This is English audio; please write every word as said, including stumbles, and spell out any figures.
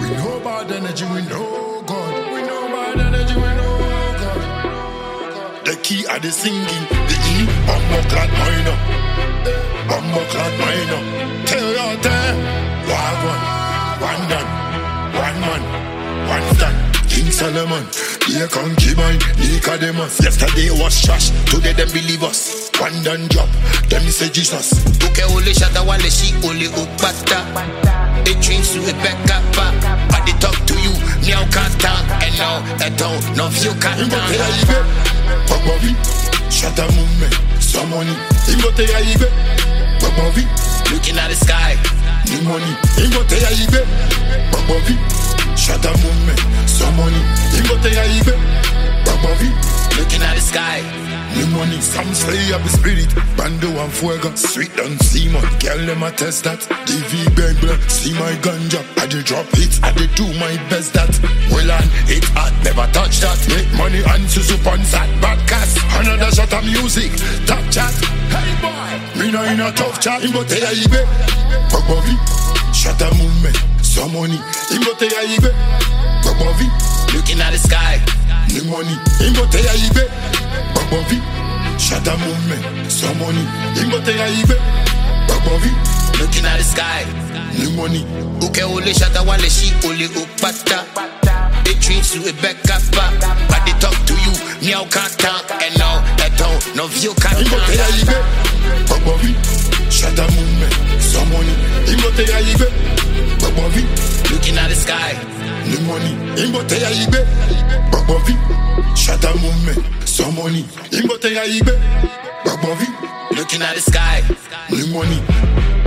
We know bad energy, we know God. We know bad energy, we know God. The key are the singing, the E, bumbo clad minor. Bumbo clad minor. Tell your time. One, one done. One man, one stand. King Solomon, here come Kiban, Nicodemus. Yesterday was trash, today them believe us. One done job, them say Jesus. Uke ole shata wale shi ole upata. It dreams to a back up, but they talk to you, meow can't talk, and now at all, no view can't talk. Pogbovi, shata movement, some money. Imbote ya ibe, Pogbovi, looking at the sky, new money. Imbote ya ibe, Pogbovi, shata movement, some money. Imbote ya ibe, Pogbovi, looking at the sky. new money. Some say up the spirit, bando and fuego. Sweet and seaman, girl them a test that. D V bang blah, see my ganja. I dey drop hits, I dey do my best that. Well and it hard, never touch that. Make money and susu on that broadcast. Another shot of music, top chat. Hey boy, me no in a tough chat. Imbote ya ibe, Pogbovi, shut a movement, some money. Imbote ya ibe, Pogbovi, looking at the sky, new money. Imbote ya ibe, Pogbovi, shut a movement, some money. Imbote ya ibe, Pogbovi, looking at the sky, new money. Uke ole shata wale shi ole upata. They dreams to a back up, but they talk to you, meow can't talk, and now at all, no view can't Imbote ya ibe, Pogbovi, shut a movement, some money. Imbote ya ibe, Pogbovi, looking at the sky, new money. Imbote ya ibe, Pogbovi, shut a movement, some money. Imbote ya ibe, Pogbovi, looking at the sky, new money.